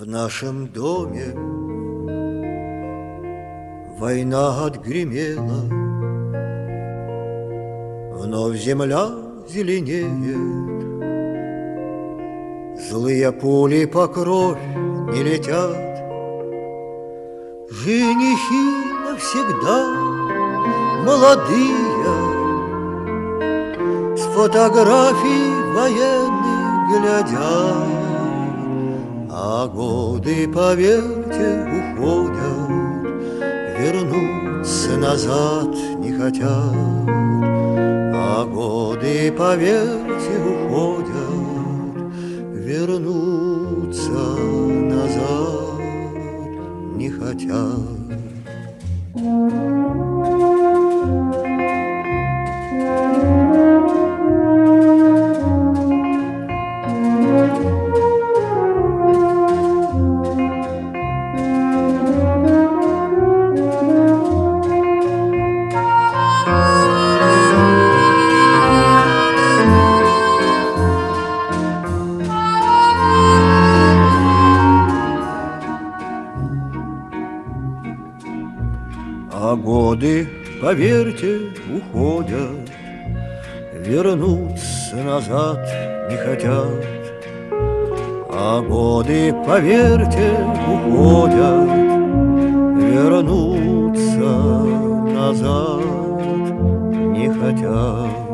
нашем доме война отгремела, вновь земля зеленеет, злые пули по кровь не летят, женихи навсегда молодые, с фотографий военных глядят, а годы, поверьте, уходят, вернуться назад не хотят. А годы, поверьте, уходят, вернуться назад не хотят. А годы, поверьте, уходят, вернуться назад не хотят. А годы, поверьте, уходят, вернуться назад не хотят.